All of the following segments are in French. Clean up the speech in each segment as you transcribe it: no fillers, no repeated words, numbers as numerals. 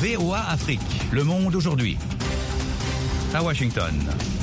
VOA Afrique. Le monde aujourd'hui. À Washington.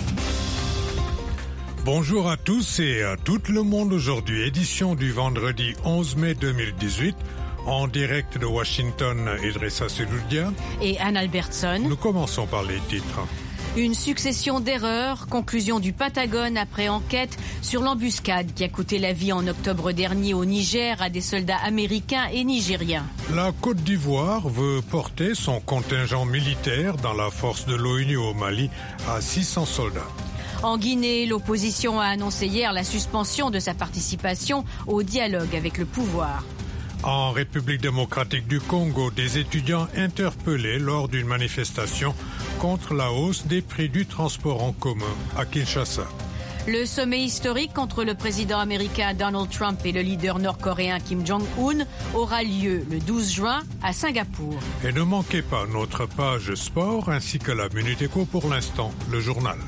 Bonjour à tous et à tout le monde aujourd'hui. Édition du vendredi 11 mai 2018. En direct de Washington, Idrissa Seloudia et Anne Albertson. Nous commençons par les titres. Une succession d'erreurs, conclusion du Pentagone après enquête sur l'embuscade qui a coûté la vie en octobre dernier au Niger à des soldats américains et nigériens. La Côte d'Ivoire veut porter son contingent militaire dans la force de l'ONU au Mali à 600 soldats. En Guinée, l'opposition a annoncé hier la suspension de sa participation au dialogue avec le pouvoir. En République démocratique du Congo, des étudiants interpellés lors d'une manifestation contre la hausse des prix du transport en commun à Kinshasa. Le sommet historique entre le président américain Donald Trump et le leader nord-coréen Kim Jong-un aura lieu le 12 juin à Singapour. Et ne manquez pas notre page sport ainsi que la Minute Éco pour l'instant, le journal.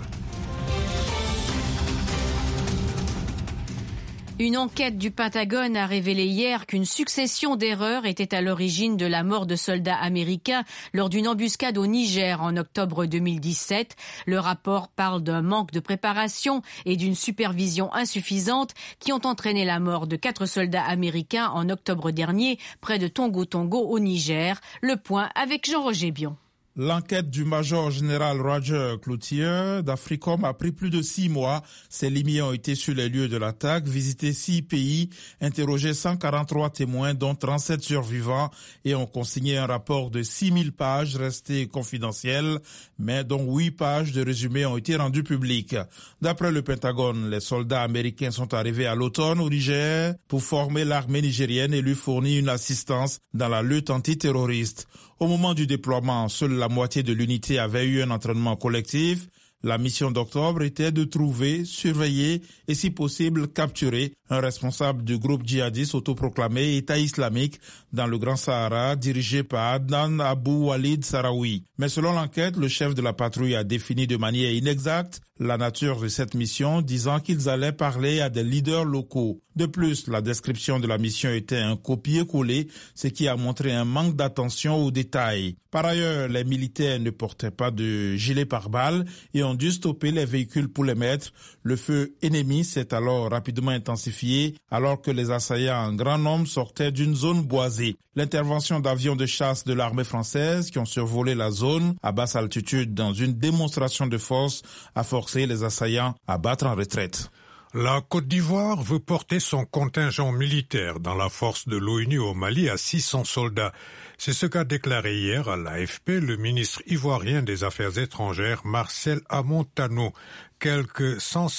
Une enquête du Pentagone a révélé hier qu'une succession d'erreurs était à l'origine de la mort de soldats américains lors d'une embuscade au Niger en octobre 2017. Le rapport parle d'un manque de préparation et d'une supervision insuffisante qui ont entraîné la mort de 4 soldats américains en octobre dernier près de Tongo-Tongo au Niger. Le point avec Jean-Roger Bion. L'enquête du major général Roger Cloutier d'Africom a pris plus de 6 mois. Ses limiers ont été sur les lieux de l'attaque, visité 6 pays, interrogé 143 témoins, dont 37 survivants, et ont consigné un rapport de 6000 pages resté confidentiel, mais dont 8 pages de résumé ont été rendues publiques. D'après le Pentagone, les soldats américains sont arrivés à l'automne au Niger pour former l'armée nigérienne et lui fournir une assistance dans la lutte antiterroriste. Au moment du déploiement, seule la moitié de l'unité avait eu un entraînement collectif. La mission d'octobre était de trouver, surveiller et si possible capturer un responsable du groupe djihadiste autoproclamé État islamique dans le Grand Sahara dirigé par Adnan Abou Walid Sahraoui. Mais selon l'enquête, le chef de la patrouille a défini de manière inexacte la nature de cette mission, disant qu'ils allaient parler à des leaders locaux. De plus, la description de la mission était un copier-coller, ce qui a montré un manque d'attention aux détails. Par ailleurs, les militaires ne portaient pas de gilet pare-balles et ont dû stopper les véhicules pour les mettre. Le feu ennemi s'est alors rapidement intensifié alors que les assaillants en grand nombre sortaient d'une zone boisée. L'intervention d'avions de chasse de l'armée française qui ont survolé la zone à basse altitude dans une démonstration de force a forcé les assaillants à battre en retraite. La Côte d'Ivoire veut porter son contingent militaire dans la force de l'ONU au Mali à 600 soldats. C'est ce qu'a déclaré hier à l'AFP le ministre ivoirien des Affaires étrangères Marcel Amontano. Quelques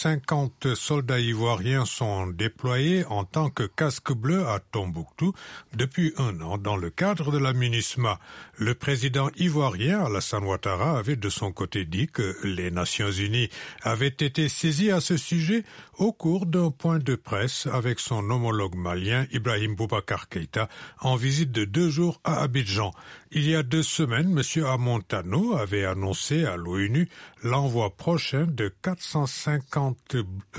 150 soldats ivoiriens sont déployés en tant que casque bleu à Tombouctou depuis 1 an dans le cadre de la MINUSMA. Le président ivoirien Alassane Ouattara avait de son côté dit que les Nations Unies avaient été saisies à ce sujet au cours d'un point de presse avec son homologue malien Ibrahim Boubacar Keïta en visite de 2 jours à Abidjan. Il y a 2 semaines, M. Amontano avait annoncé à l'ONU l'envoi prochain de 450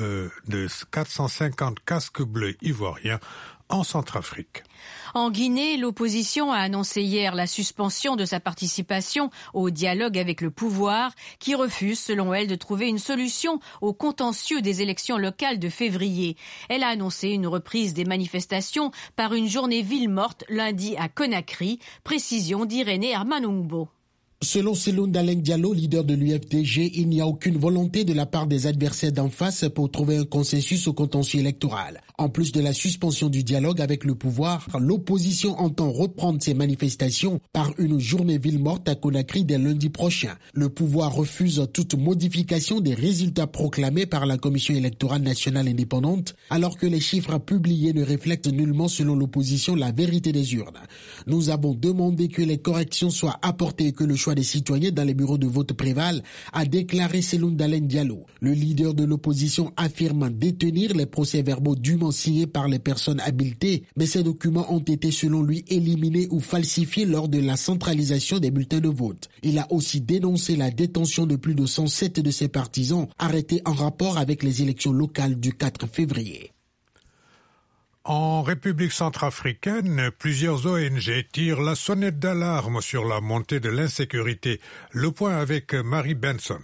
casques bleus ivoiriens en Centrafrique. En Guinée, l'opposition a annoncé hier la suspension de sa participation au dialogue avec le pouvoir, qui refuse, selon elle, de trouver une solution au contentieux des élections locales de février. Elle a annoncé une reprise des manifestations par une journée ville morte lundi à Conakry. Précision d'Irénée Hermanungbo. Selon Seloun Daleng Diallo, leader de l'UFDG, il n'y a aucune volonté de la part des adversaires d'en face pour trouver un consensus au contentieux électoral. En plus de la suspension du dialogue avec le pouvoir, l'opposition entend reprendre ses manifestations par une journée ville morte à Conakry dès lundi prochain. Le pouvoir refuse toute modification des résultats proclamés par la Commission électorale nationale indépendante, alors que les chiffres publiés ne reflètent nullement, selon l'opposition, la vérité des urnes. Nous avons demandé que les corrections soient apportées et que le choix des citoyens dans les bureaux de vote prévalent, a déclaré Seloun Daleng Diallo. Le leader de l'opposition affirme détenir les procès-verbaux dûment signés par les personnes habilitées, mais ces documents ont été selon lui éliminés ou falsifiés lors de la centralisation des bulletins de vote. Il a aussi dénoncé la détention de plus de 107 de ses partisans arrêtés en rapport avec les élections locales du 4 février. En République centrafricaine, plusieurs ONG tirent la sonnette d'alarme sur la montée de l'insécurité. Le point avec Marie Benson.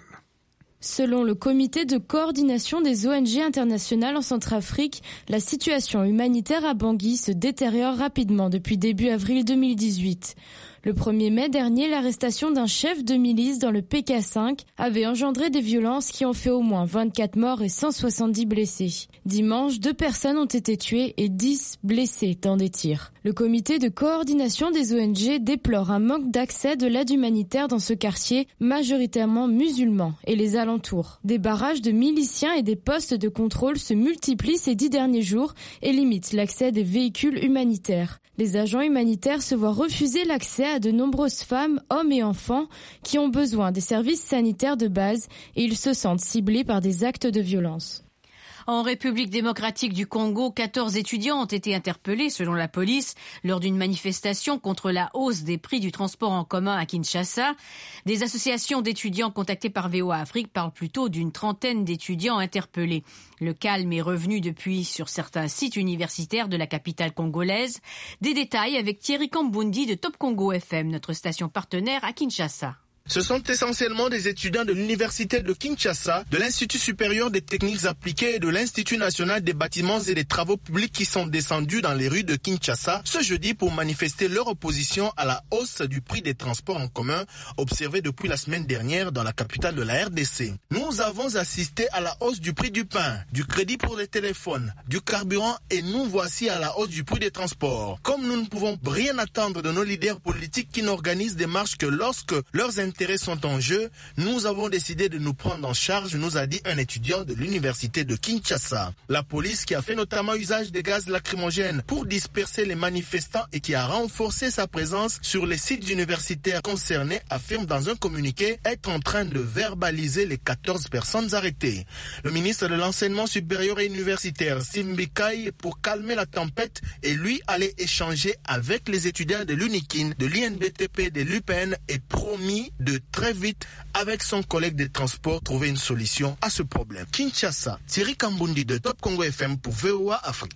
Selon le comité de coordination des ONG internationales en Centrafrique, la situation humanitaire à Bangui se détériore rapidement depuis début avril 2018. Le 1er mai dernier, l'arrestation d'un chef de milice dans le PK5 avait engendré des violences qui ont fait au moins 24 morts et 170 blessés. Dimanche, 2 personnes ont été tuées et 10 blessées dans des tirs. Le comité de coordination des ONG déplore un manque d'accès de l'aide humanitaire dans ce quartier majoritairement musulman et les alentours. Des barrages de miliciens et des postes de contrôle se multiplient ces 10 derniers jours et limitent l'accès des véhicules humanitaires. Les agents humanitaires se voient refuser l'accès à de nombreuses femmes, hommes et enfants qui ont besoin des services sanitaires de base et ils se sentent ciblés par des actes de violence. En République démocratique du Congo, 14 étudiants ont été interpellés, selon la police, lors d'une manifestation contre la hausse des prix du transport en commun à Kinshasa. Des associations d'étudiants contactées par VOA Afrique parlent plutôt d'une trentaine d'étudiants interpellés. Le calme est revenu depuis sur certains sites universitaires de la capitale congolaise. Des détails avec Thierry Kambundi de Top Congo FM, notre station partenaire à Kinshasa. Ce sont essentiellement des étudiants de l'université de Kinshasa, de l'Institut supérieur des techniques appliquées et de l'Institut national des bâtiments et des travaux publics qui sont descendus dans les rues de Kinshasa ce jeudi pour manifester leur opposition à la hausse du prix des transports en commun observée depuis la semaine dernière dans la capitale de la RDC. Nous avons assisté à la hausse du prix du pain, du crédit pour les téléphones, du carburant et nous voici à la hausse du prix des transports. Comme nous ne pouvons rien attendre de nos leaders politiques qui n'organisent des marches que lorsque leurs intérêts sont en jeu, nous avons décidé de nous prendre en charge, nous a dit un étudiant de l'université de Kinshasa. La police, qui a fait notamment usage de gaz lacrymogènes pour disperser les manifestants et qui a renforcé sa présence sur les sites universitaires concernés, affirme dans un communiqué être en train de verbaliser les 14 personnes arrêtées. Le ministre de l'Enseignement supérieur et universitaire, Simbikai, pour calmer la tempête, et lui allait échanger avec les étudiants de l'UNIKIN, de l'INBTP, de l'UPN et promis de très vite, avec son collègue des transports, trouver une solution à ce problème. Kinshasa, Thierry Kambundi de Top Congo FM pour VOA Afrique.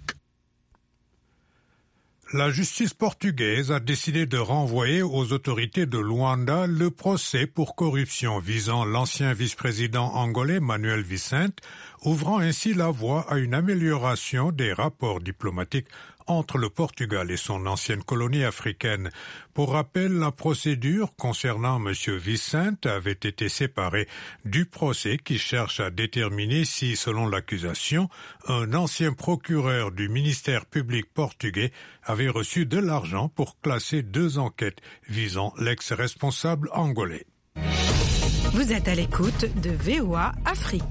La justice portugaise a décidé de renvoyer aux autorités de Luanda le procès pour corruption visant l'ancien vice-président angolais Manuel Vicente, ouvrant ainsi la voie à une amélioration des rapports diplomatiques entre le Portugal et son ancienne colonie africaine. Pour rappel, la procédure concernant M. Vicente avait été séparée du procès qui cherche à déterminer si, selon l'accusation, un ancien procureur du ministère public portugais avait reçu de l'argent pour classer 2 enquêtes visant l'ex-responsable angolais. Vous êtes à l'écoute de VOA Afrique.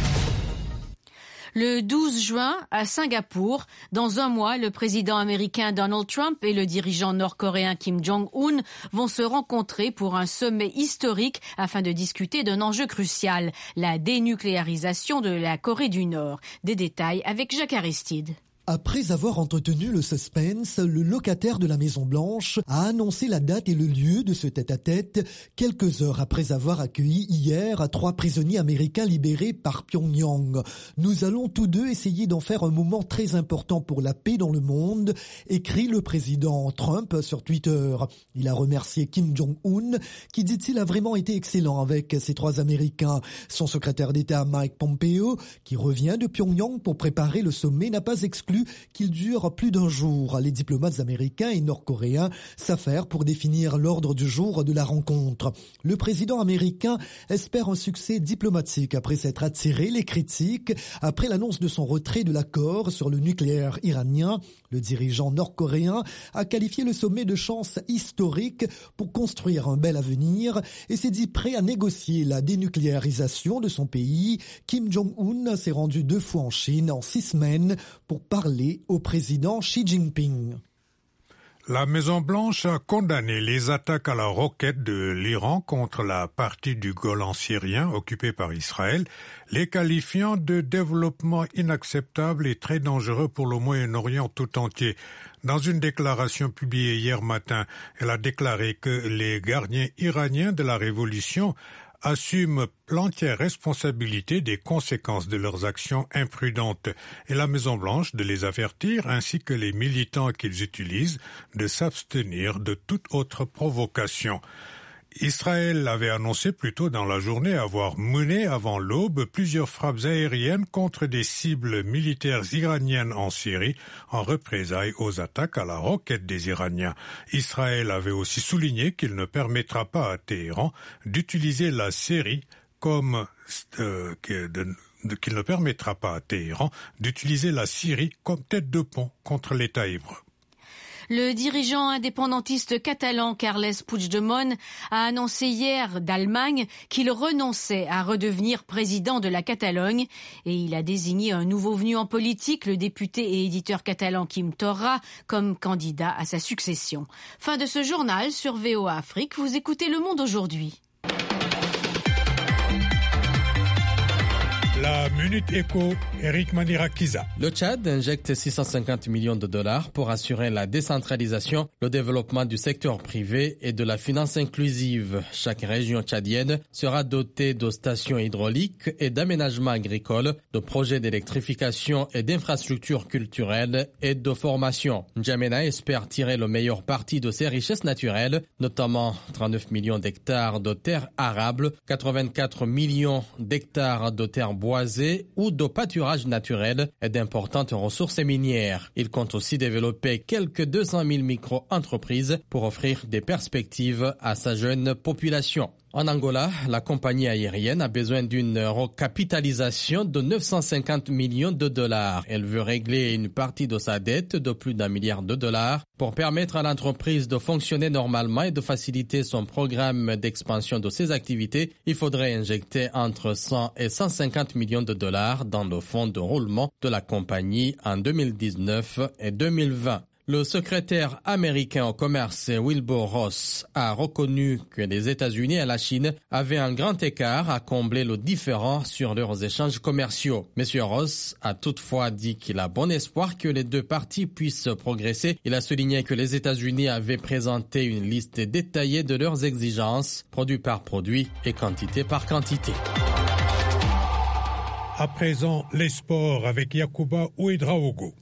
Le 12 juin, à Singapour, dans un mois, le président américain Donald Trump et le dirigeant nord-coréen Kim Jong-un vont se rencontrer pour un sommet historique afin de discuter d'un enjeu crucial, la dénucléarisation de la Corée du Nord. Des détails avec Jacques Aristide. Après avoir entretenu le suspense, le locataire de la Maison-Blanche a annoncé la date et le lieu de ce tête-à-tête quelques heures après avoir accueilli hier 3 prisonniers américains libérés par Pyongyang. Nous allons tous deux essayer d'en faire un moment très important pour la paix dans le monde, écrit le président Trump sur Twitter. Il a remercié Kim Jong-un, qui, dit-il, a vraiment été excellent avec ces 3 Américains. Son secrétaire d'État Mike Pompeo, qui revient de Pyongyang pour préparer le sommet, n'a pas exclu qu'il dure plus d'un jour. Les diplomates américains et nord-coréens s'affairent pour définir l'ordre du jour de la rencontre. Le président américain espère un succès diplomatique après s'être attiré les critiques après l'annonce de son retrait de l'accord sur le nucléaire iranien. Le dirigeant nord-coréen a qualifié le sommet de chance historique pour construire un bel avenir et s'est dit prêt à négocier la dénucléarisation de son pays. Kim Jong-un s'est rendu 2 fois en Chine en 6 semaines pour parler au président Xi Jinping. La Maison-Blanche a condamné les attaques à la roquette de l'Iran contre la partie du Golan syrien occupée par Israël, les qualifiant de développement inacceptable et très dangereux pour le Moyen-Orient tout entier. Dans une déclaration publiée hier matin, elle a déclaré que les gardiens iraniens de la révolution assument l'entière responsabilité des conséquences de leurs actions imprudentes et la Maison-Blanche de les avertir ainsi que les militants qu'ils utilisent de s'abstenir de toute autre provocation. Israël avait annoncé plus tôt dans la journée avoir mené avant l'aube plusieurs frappes aériennes contre des cibles militaires iraniennes en Syrie en représailles aux attaques à la roquette des Iraniens. Israël avait aussi souligné qu'il ne permettra pas à Téhéran d'utiliser la Syrie comme qu'il ne permettra pas à Téhéran d'utiliser la Syrie comme tête de pont contre l'État hébreu. Le dirigeant indépendantiste catalan Carles Puigdemont a annoncé hier d'Allemagne qu'il renonçait à redevenir président de la Catalogne et il a désigné un nouveau venu en politique, le député et éditeur catalan Quim Torra, comme candidat à sa succession. Fin de ce journal sur VOA Afrique. Vous écoutez Le Monde aujourd'hui. La Minute Éco, Eric Manirakiza. Le Tchad injecte 650 millions de dollars pour assurer la décentralisation, le développement du secteur privé et de la finance inclusive. Chaque région tchadienne sera dotée de stations hydrauliques et d'aménagements agricoles, de projets d'électrification et d'infrastructures culturelles et de formation. N'Djamena espère tirer le meilleur parti de ses richesses naturelles, notamment 39 millions d'hectares de terres arables, 84 millions d'hectares de terres boisées ou de pâturage naturel et d'importantes ressources minières. Il compte aussi développer quelques 200 000 micro-entreprises pour offrir des perspectives à sa jeune population. En Angola, la compagnie aérienne a besoin d'une recapitalisation de 950 millions de dollars. Elle veut régler une partie de sa dette de plus d'1 milliard de dollars pour permettre à l'entreprise de fonctionner normalement et de faciliter son programme d'expansion de ses activités. Il faudrait injecter entre 100 et 150 millions de dollars dans le fonds de roulement de la compagnie en 2019 et 2020. Le secrétaire américain au commerce Wilbur Ross a reconnu que les États-Unis et la Chine avaient un grand écart à combler le différend sur leurs échanges commerciaux. M. Ross a toutefois dit qu'il a bon espoir que les deux parties puissent progresser. Il a souligné que les États-Unis avaient présenté une liste détaillée de leurs exigences, produit par produit et quantité par quantité. À présent, les sports avec Yacouba Ouedraogo.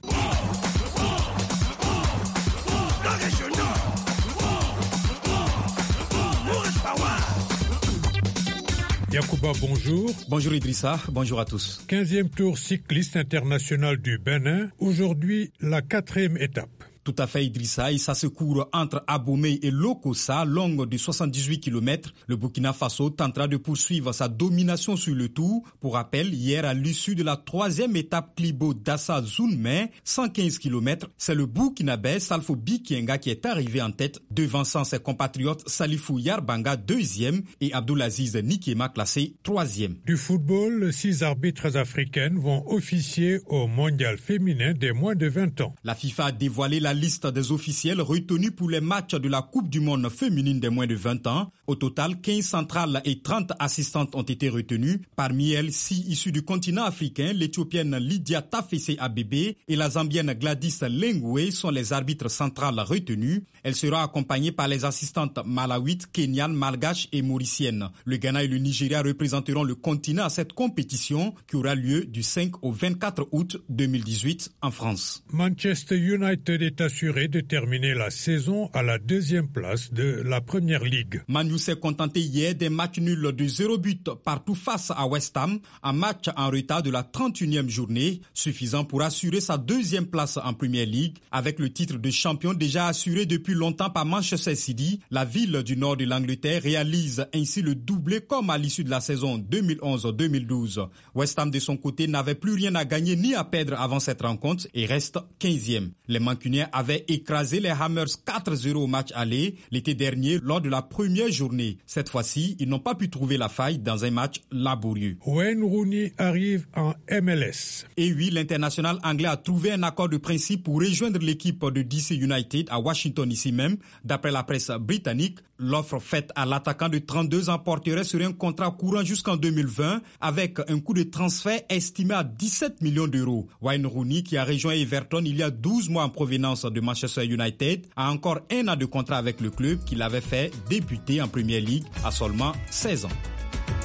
Yacouba, bonjour. Bonjour Idrissa, bonjour à tous. 15e tour cycliste international du Bénin. Aujourd'hui, la 4e étape. Tout à fait Idrissa, et ça se court entre Abomey et Lokossa, longue de 78 km. Le Burkina Faso tentera de poursuivre sa domination sur le Tour. Pour rappel, hier à l'issue de la 3e étape Klibo-Dassa-Zounmé, 115 km, c'est le Burkinabé Salfo Bikienga qui est arrivé en tête, devançant ses compatriotes Salifou Yarbanga 2e et Abdoulaziz Nikema classé 3e. Du football, 6 arbitres africaines vont officier au mondial féminin des moins de 20 ans. La FIFA a dévoilé la liste des officiels retenus pour les matchs de la Coupe du Monde féminine des moins de 20 ans. Au total, 15 centrales et 30 assistantes ont été retenues. Parmi elles, 6 issues du continent africain, l'Éthiopienne Lydia Tafese Abebe et la Zambienne Gladys Lengwe sont les arbitres centrales retenues. Elle sera accompagnée par les assistantes malawites, kenyanes, malgaches et mauriciennes. Le Ghana et le Nigeria représenteront le continent à cette compétition qui aura lieu du 5 au 24 août 2018 en France. Manchester United est assuré de terminer la saison à la 2e place de la Première Ligue. Man U s'est contenté hier des matchs nuls de 0 but partout face à West Ham, un match en retard de la 31e journée, suffisant pour assurer sa 2e place en Premier League. Avec le titre de champion déjà assuré depuis longtemps par Manchester City, la ville du nord de l'Angleterre réalise ainsi le doublé comme à l'issue de la saison 2011-2012. West Ham de son côté n'avait plus rien à gagner ni à perdre avant cette rencontre et reste 15e. Les Mancuniens avaient écrasé les Hammers 4-0 au match aller l'été dernier lors de la première journée. Cette fois-ci, ils n'ont pas pu trouver la faille dans un match laborieux. Wayne Rooney arrive en MLS. Et oui, l'international anglais a trouvé un accord de principe pour rejoindre l'équipe de DC United à Washington ici même. D'après la presse britannique, l'offre faite à l'attaquant de 32 ans porterait sur un contrat courant jusqu'en 2020 avec un coût de transfert estimé à 17 millions d'euros. Wayne Rooney, qui a rejoint Everton il y a 12 mois en provenance de Manchester United, a encore 1 an de contrat avec le club qu'il avait fait débuter en Premier League à seulement 16 ans.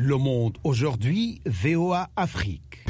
Le Monde aujourd'hui, VOA Afrique.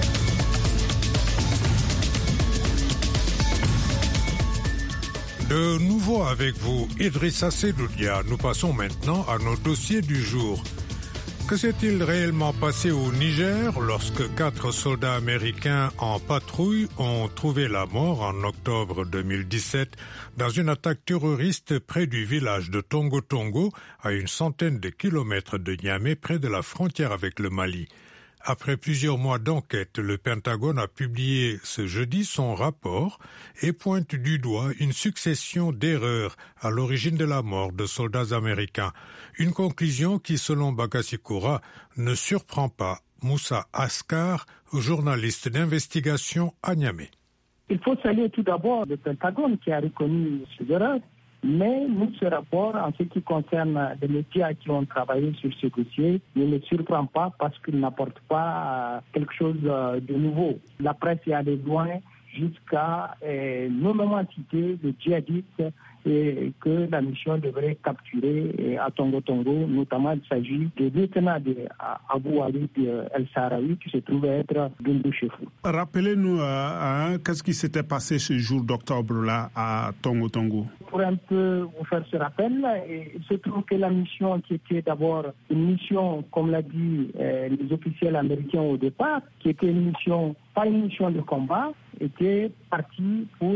De nouveau avec vous, Idrissa Seloudia. Nous passons maintenant à nos dossiers du jour. Que s'est-il réellement passé au Niger lorsque 4 soldats américains en patrouille ont trouvé la mort en octobre 2017 dans une attaque terroriste près du village de Tongo Tongo, à une centaine de kilomètres de Niamey, près de la frontière avec le Mali? Après plusieurs mois d'enquête, le Pentagone a publié ce jeudi son rapport et pointe du doigt une succession d'erreurs à l'origine de la mort de soldats américains. Une conclusion qui, selon Bagassi Koura, ne surprend pas Moussa Askar, journaliste d'investigation à Niamey. Il faut saluer tout d'abord le Pentagone qui a reconnu ces erreurs. Mais nous, ce rapport, en ce qui concerne les médias qui ont travaillé sur ce dossier, ne me surprend pas parce qu'il n'apporte pas quelque chose de nouveau. La presse est allée loin jusqu'à nommément citer les djihadistes et que la mission devrait capturer à Tongo Tongo. Notamment, il s'agit du lieutenant Abou Walid El Sahraoui qui se trouve être Doundou Chefou. Rappelez-nous qu'est-ce qui s'était passé ce jour d'octobre-là à Tongo Tongo. Pour un peu vous faire ce rappel, il se trouve que la mission qui était d'abord une mission, comme l'a dit les officiels américains au départ, qui était une mission, pas une mission de combat, était partie pour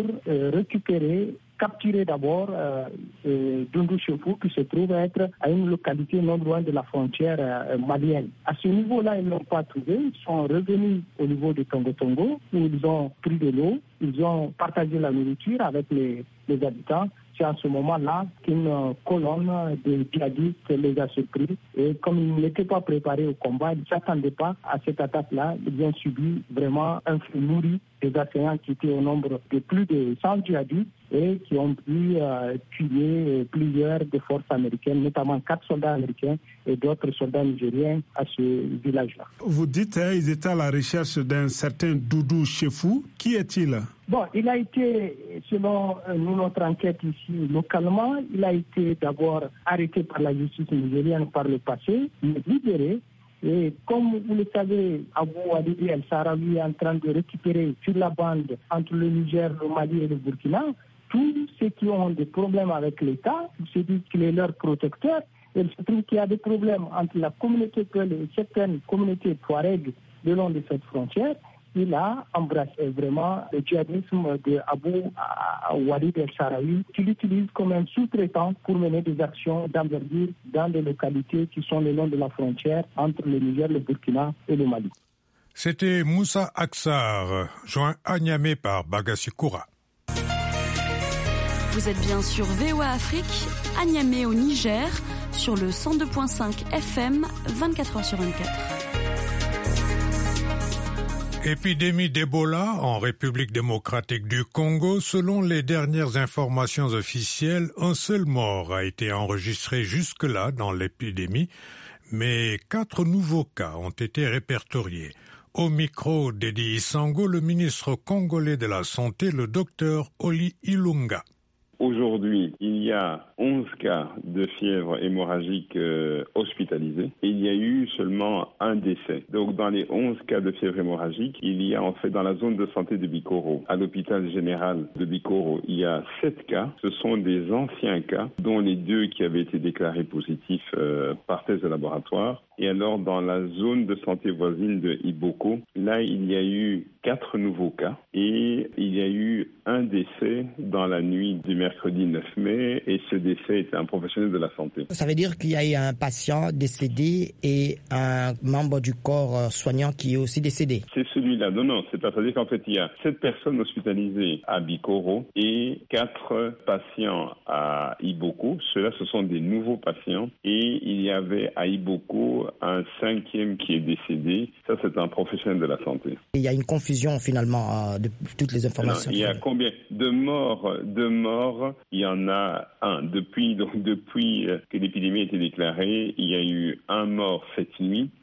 capturer d'abord Doundou Chefou qui se trouve être à une localité non loin de la frontière malienne. À ce niveau-là, ils ne l'ont pas trouvé. Ils sont revenus au niveau de Tongo Tongo où ils ont pris de l'eau, ils ont partagé la nourriture avec les habitants. C'est à ce moment-là qu'une colonne de djihadistes les a surpris. Et comme ils n'étaient pas préparés au combat, ils ne s'attendaient pas à cette attaque-là. Ils ont subi vraiment un flux nourri des assaillants qui étaient au nombre de plus de 100 djihadistes et qui ont pu tuer plusieurs des forces américaines, notamment 4 soldats américains et d'autres soldats nigériens à ce village-là. Vous dites qu'ils étaient à la recherche d'un certain Doundou Chefou. Qui est-il? Bon, il a été, selon notre enquête ici localement, il a été d'abord arrêté par la justice nigérienne par le passé, mais libéré. Et comme vous le savez, Abou Walid El Sahraoui est en train de récupérer sur la bande entre le Niger, le Mali et le Burkina tous ceux qui ont des problèmes avec l'État, se disent qu'il est leur protecteur. Et il se trouve qu'il y a des problèmes entre la communauté Peul et certaines communautés Touareg le long de cette frontière. Il a embrassé vraiment le djihadisme de Abou Walid El Sahraoui, qu'il utilise comme un sous-traitant pour mener des actions d'envergure dans des localités qui sont le long de la frontière entre le Niger, le Burkina et le Mali. C'était Moussa Aksar, joint à Niamey par Bagassi Koura. Vous êtes bien sur VOA Afrique, à Niamey au Niger, sur le 102.5 FM, 24h sur 24. Épidémie d'Ebola en République démocratique du Congo. Selon les dernières informations officielles, un seul mort a été enregistré jusque-là dans l'épidémie, mais 4 nouveaux cas ont été répertoriés. Au micro d'Edi Isango, le ministre congolais de la Santé, le docteur Oli Ilunga. Aujourd'hui, il y a 11 cas de fièvre hémorragique hospitalisés et il y a eu seulement un décès. Donc dans les 11 cas de fièvre hémorragique, il y a en fait dans la zone de santé de Bikoro, à l'hôpital général de Bikoro, il y a 7 cas. Ce sont des anciens cas, dont les 2 qui avaient été déclarés positifs par test de laboratoire. Et alors dans la zone de santé voisine de Iboko, là il y a eu 4 nouveaux cas et il y a eu un décès dans la nuit du mercredi 9 mai et ce décès était un professionnel de la santé. Ça veut dire qu'il y a eu un patient décédé et un membre du corps soignant qui est aussi décédé. C'est celui-là. Non, c'est pas. C'est-à-dire qu'en fait il y a 7 personnes hospitalisées à Bikoro et 4 patients à Iboko. Ceux-là ce sont des nouveaux patients et il y avait à Iboko un 5e qui est décédé. Ça c'est un professionnel de la santé. Il y a une confusion finalement de toutes les informations. Non, il y a combien de morts? Il y en a un. Depuis que l'épidémie a été déclarée, il y a eu un mort cette nuit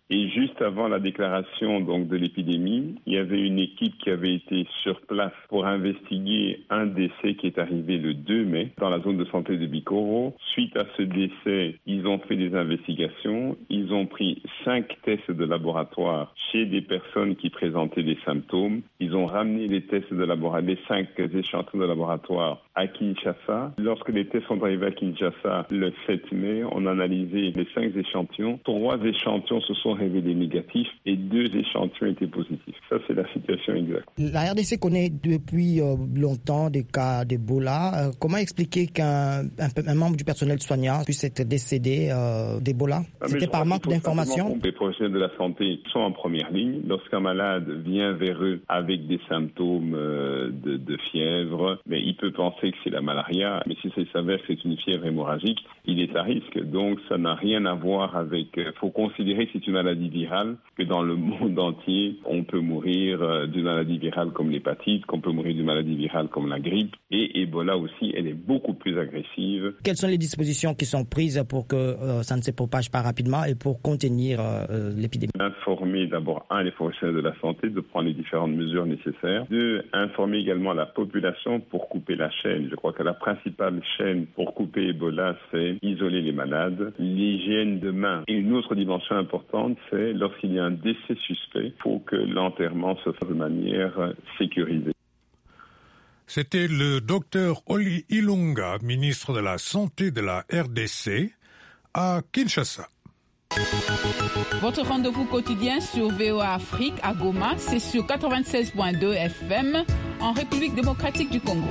Et juste avant la déclaration donc de l'épidémie, il y avait une équipe qui avait été sur place pour investiguer un décès qui est arrivé le 2 mai dans la zone de santé de Bikoro. Suite à ce décès, ils ont fait des investigations. Ils ont pris 5 tests de laboratoire chez des personnes qui présentaient des symptômes. Ils ont ramené les tests de laboratoire, les 5 échantillons de laboratoire à Kinshasa. Lorsque les tests sont arrivés à Kinshasa le 7 mai, on a analysé les 5 échantillons. 3 échantillons se sont révélés négatifs et 2 échantillons étaient positifs. Ça, c'est la situation exacte. La RDC connaît depuis longtemps des cas d'Ebola. Comment expliquer qu'un membre du personnel soignant puisse être décédé d'Ebola? C'était par manque d'informations? Les professionnels de la santé sont en première ligne. Lorsqu'un malade vient vers eux avec des symptômes de fièvre, mais il peut penser que c'est la malaria, mais si ça s'avère que c'est une fièvre hémorragique, il est à risque. Donc ça n'a rien à voir avec... Il faut considérer que c'est une maladie virale, que dans le monde entier, on peut mourir d'une maladie virale comme l'hépatite, qu'on peut mourir d'une maladie virale comme la grippe. Et Ebola aussi, elle est beaucoup plus agressive. Quelles sont les dispositions qui sont prises pour que ça ne se propage pas rapidement et pour contenir l'épidémie? Informer d'abord, les professionnels de la santé de prendre les différentes mesures nécessaires. 2, informer également la population pour couper la chaîne. Je crois que la principale chaîne pour couper Ebola, c'est isoler les malades, l'hygiène de main. Et une autre dimension importante, c'est lorsqu'il y a un décès suspect, il faut que l'enterrement se fasse de manière sécurisée. C'était le docteur Oli Ilunga, ministre de la Santé de la RDC, à Kinshasa. Votre rendez-vous quotidien sur VOA Afrique à Goma, c'est sur 96.2 FM en République démocratique du Congo.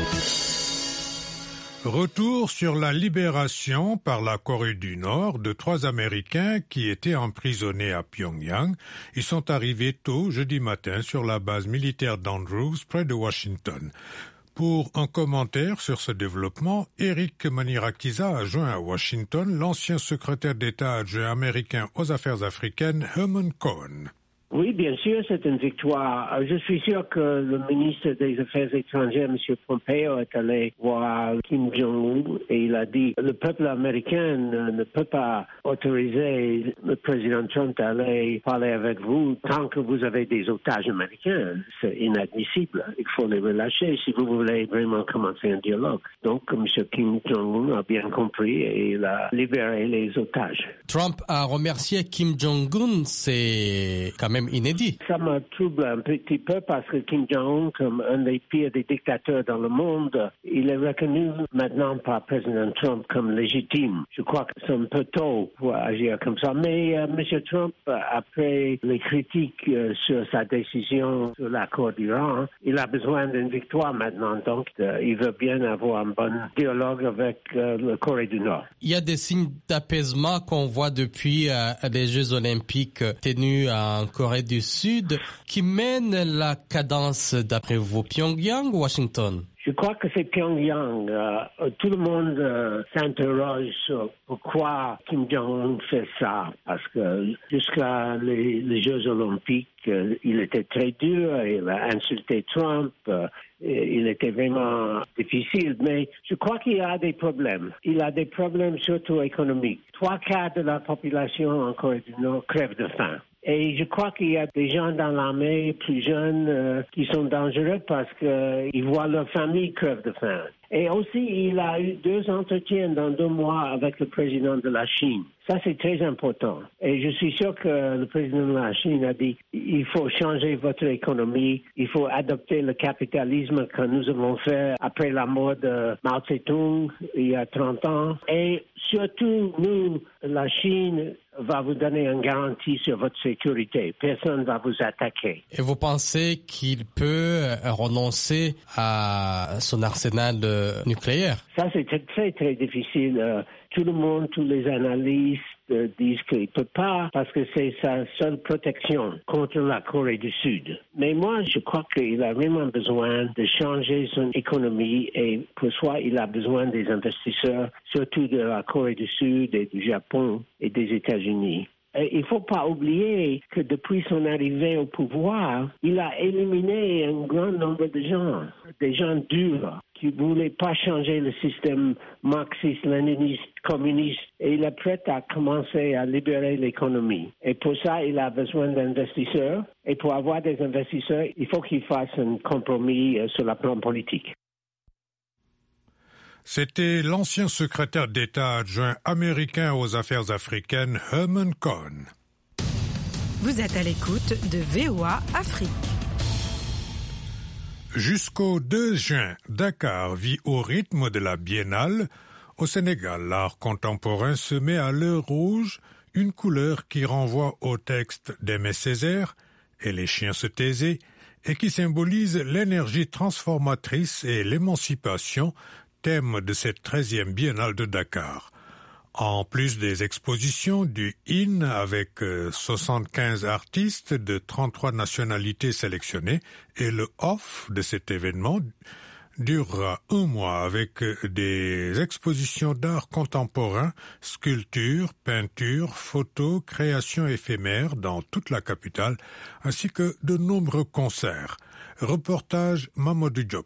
Retour sur la libération par la Corée du Nord de 3 Américains qui étaient emprisonnés à Pyongyang. Ils sont arrivés tôt jeudi matin sur la base militaire d'Andrews près de Washington. Pour un commentaire sur ce développement, Eric Manirakiza a joint à Washington l'ancien secrétaire d'État adjoint américain aux affaires africaines Herman Cohen. Oui, bien sûr, c'est une victoire. Je suis sûr que le ministre des Affaires étrangères, M. Pompeo, est allé voir Kim Jong-un et il a dit le peuple américain ne peut pas autoriser le président Trump à aller parler avec vous tant que vous avez des otages américains. C'est inadmissible. Il faut les relâcher si vous voulez vraiment commencer un dialogue. Donc, M. Kim Jong-un a bien compris et il a libéré les otages. Trump a remercié Kim Jong-un, c'est quand même inédit. Ça me trouble un petit peu parce que Kim Jong-un, comme un des pires des dictateurs dans le monde, il est reconnu maintenant par le président Trump comme légitime. Je crois que c'est un peu tôt pour agir comme ça. Mais M. Trump, après les critiques sur sa décision sur l'accord d'Iran, il a besoin d'une victoire maintenant. Donc, il veut bien avoir un bon dialogue avec la Corée du Nord. Il y a des signes d'apaisement qu'on voit depuis les Jeux olympiques tenus en Corée du Sud qui mènent la cadence d'après vous, Pyongyang ou Washington? Je crois que c'est Pyongyang. Tout le monde s'interroge sur pourquoi Kim Jong-un fait ça. Parce que jusqu'à les Jeux olympiques, il était très dur, il a insulté Trump, il était vraiment difficile. Mais je crois qu'il y a des problèmes. Il a des problèmes surtout économiques. 3/4 de la population en Corée du Nord crève de faim. Et je crois qu'il y a des gens dans l'armée plus jeunes qui sont dangereux parce qu'ils voient leur famille crève de faim. Et aussi, il a eu 2 entretiens dans 2 mois avec le président de la Chine. Ça, c'est très important. Et je suis sûr que le président de la Chine a dit il faut changer votre économie, il faut adopter le capitalisme que nous avons fait après la mort de Mao Tse-tung il y a 30 ans. Et surtout, nous, la Chine, va vous donner une garantie sur votre sécurité. Personne ne va vous attaquer. Et vous pensez qu'il peut renoncer à son arsenal nucléaire? Ça, c'est très, très difficile. Tout le monde, tous les analystes disent qu'il ne peut pas parce que c'est sa seule protection contre la Corée du Sud. Mais moi, je crois qu'il a vraiment besoin de changer son économie et pour soi, il a besoin des investisseurs, surtout de la Corée du Sud et du Japon et des États-Unis. Il ne faut pas oublier que depuis son arrivée au pouvoir, il a éliminé un grand nombre de gens, des gens durs qui ne voulait pas changer le système marxiste, léniniste, communiste, et il est prêt à commencer à libérer l'économie. Et pour ça, il a besoin d'investisseurs. Et pour avoir des investisseurs, il faut qu'il fasse un compromis sur le plan politique. C'était l'ancien secrétaire d'État adjoint américain aux affaires africaines, Herman Cohn. Vous êtes à l'écoute de VOA Afrique. Jusqu'au 2 juin, Dakar vit au rythme de la Biennale. Au Sénégal, l'art contemporain se met à l'heure rouge, une couleur qui renvoie au texte d'Aimé Césaire, et les chiens se taisaient, et qui symbolise l'énergie transformatrice et l'émancipation, thème de cette 13e Biennale de Dakar. En plus des expositions du IN avec 75 artistes de 33 nationalités sélectionnées, et le OFF de cet événement durera 1 mois avec des expositions d'art contemporain, sculpture, peinture, photos, créations éphémères dans toute la capitale, ainsi que de nombreux concerts. Reportage Mamadou Diop.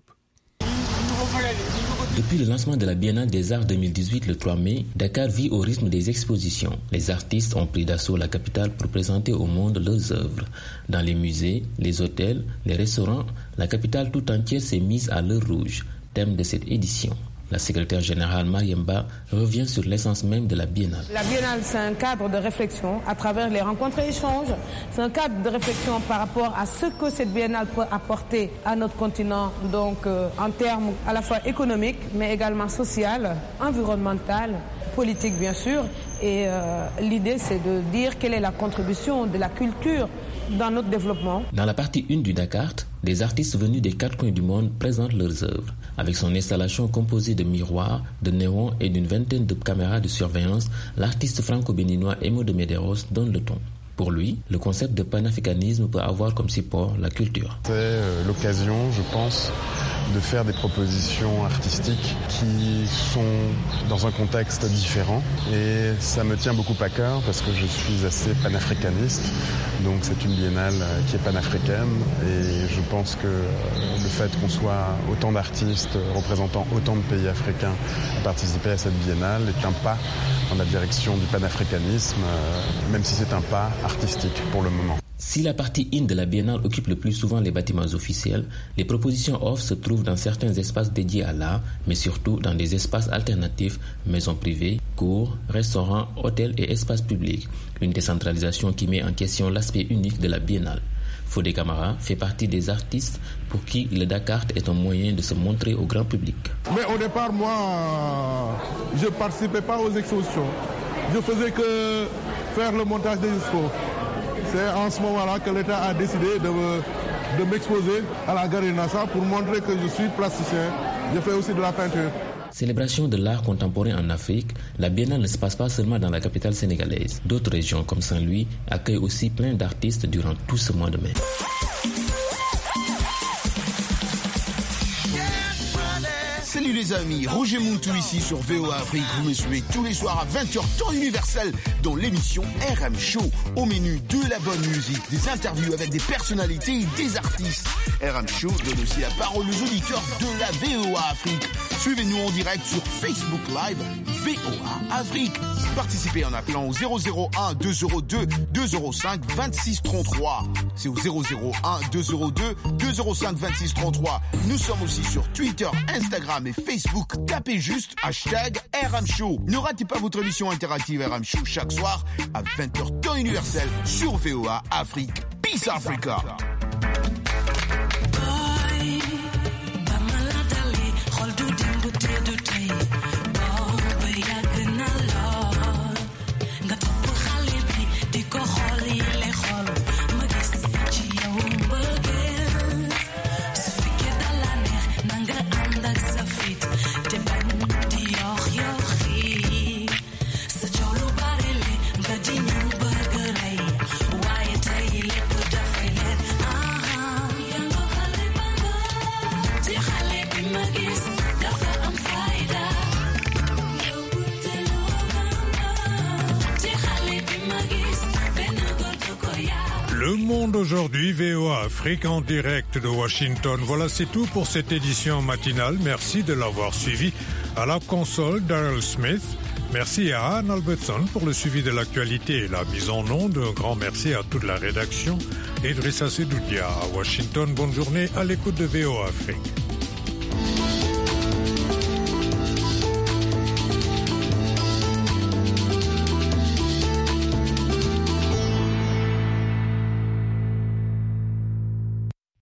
Depuis le lancement de la Biennale des Arts 2018 le 3 mai, Dakar vit au rythme des expositions. Les artistes ont pris d'assaut la capitale pour présenter au monde leurs œuvres. Dans les musées, les hôtels, les restaurants, la capitale tout entière s'est mise à l'heure rouge, thème de cette édition. La secrétaire générale Mariemba revient sur l'essence même de la Biennale. La Biennale, c'est un cadre de réflexion à travers les rencontres et échanges. C'est un cadre de réflexion par rapport à ce que cette Biennale peut apporter à notre continent, donc en termes à la fois économiques, mais également social, environnemental, politique bien sûr. Et l'idée, c'est de dire quelle est la contribution de la culture dans notre développement. Dans la partie 1 du Dakar, des artistes venus des 4 coins du monde présentent leurs œuvres. Avec son installation composée de miroirs, de néons et d'une vingtaine de caméras de surveillance, l'artiste franco-béninois Emo de Medeiros donne le ton. Pour lui, le concept de panafricanisme peut avoir comme support la culture. C'est l'occasion, je pense, de faire des propositions artistiques qui sont dans un contexte différent. Et ça me tient beaucoup à cœur parce que je suis assez panafricaniste. Donc c'est une biennale qui est panafricaine. Et je pense que le fait qu'on soit autant d'artistes représentant autant de pays africains à participer à cette biennale est un pas dans la direction du panafricanisme, même si c'est un pas artistique pour le moment. Si la partie in de la Biennale occupe le plus souvent les bâtiments officiels, les propositions off se trouvent dans certains espaces dédiés à l'art, mais surtout dans des espaces alternatifs, maisons privées, cours, restaurants, hôtels et espaces publics. Une décentralisation qui met en question l'aspect unique de la Biennale. Fodé Camara fait partie des artistes pour qui le Dakar est un moyen de se montrer au grand public. Mais au départ, moi, je ne participais pas aux expositions. Je faisais que faire le montage des expos. C'est en ce moment-là que l'État a décidé de m'exposer à la Galerie Nassau pour montrer que je suis plasticien. Je fais aussi de la peinture. Célébration de l'art contemporain en Afrique, la Biennale ne se passe pas seulement dans la capitale sénégalaise. D'autres régions comme Saint-Louis accueillent aussi plein d'artistes durant tout ce mois de mai. Salut les amis, Roger Moutou ici sur VOA Afrique. Vous me suivez tous les soirs à 20h temps universel dans l'émission RM Show. Au menu de la bonne musique, des interviews avec des personnalités et des artistes. RM Show donne aussi la parole aux auditeurs de la VOA Afrique. Suivez-nous en direct sur Facebook Live VOA Afrique. Participez en appelant au 001 202 205 26 33. C'est au 001 202 205 26 33. Nous sommes aussi sur Twitter, Instagram et Facebook. Tapez juste hashtag RM Show. Ne ratez pas votre émission interactive RM Show chaque soir à 20h temps universel sur VOA Afrique. Peace Africa. aujourd'hui VOA Afrique en direct de Washington. Voilà, c'est tout pour cette édition matinale. Merci de l'avoir suivi. À la console, Daryl Smith. Merci à Anne Albertson pour le suivi de l'actualité et la mise en onde. Un grand merci à toute la rédaction. Idrissa Sedoudia à Washington. Bonne journée à l'écoute de VOA Afrique.